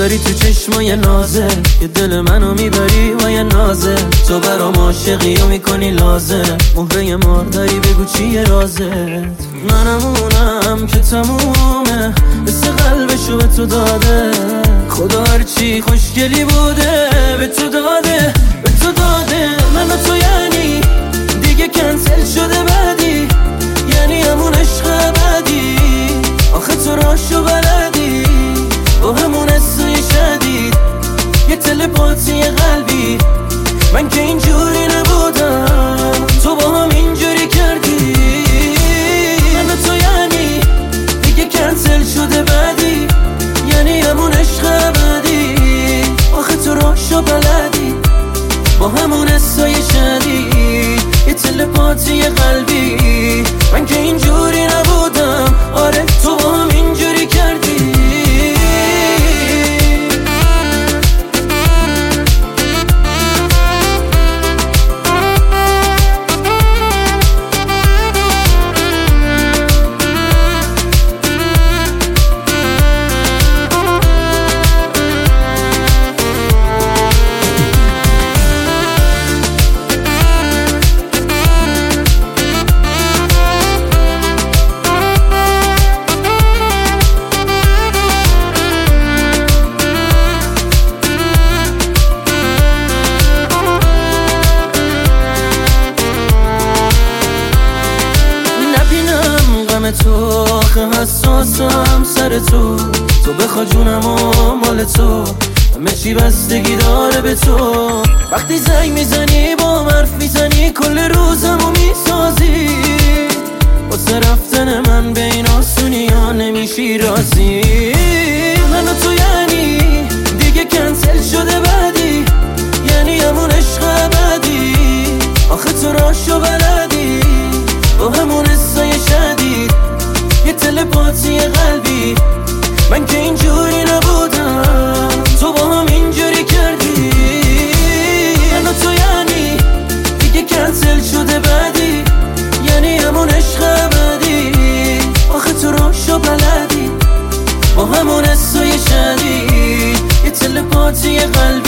داری تو چشمای نازه که دل منو میبری و یه نازه. تو برام عاشقی و میکنی لازم، مهره مار داری بگو چیه رازت. منم اونم که تمومه مثل قلبشو به تو داده. خدا هرچی خوشگلی بوده به تو داده، به تو داده. من و تو یعنی دیگه کنسل شده بعدی، یعنی همون عشق ابدی. آخه تو راشو بلدی با همون حسای شدید، یه تلپاتی قلبی. من که اینجوری نبودم، تو با هم اینجوری کردی. من و تو یعنی دیگه کنسل شده بعدی، یعنی همون عشق ابدی. آخه تو راشو بلدی با همون حسای شدید، یه تلپاتی قلبی. من که اینجوری نبودم، آره تو با هم اینجوری کردی. تو آخه حساسم سر تو بخوا جونم و مال تو، همه چی بستگی داره به تو. وقتی زنگ میزنی با حرف میزنی کل روزمو میسازی. واسه رفتن من به این آسونی ها نمیشی راضی. من و تو یعنی دیگه کنسل شده بعدی، یعنی همون عشق ابدی. آخه تو راشو بلدی با همون حسای شدید، یه تلپاتی قلبی. من که اینجوری نبودم، تو با هم اینجوری کردی. من و تو یعنی دیگه کنسل شده بعدی، یعنی همون عشق ابدی. آخه تو راشو بلدی با همون حسای شدید، یه تلپاتی قلبی.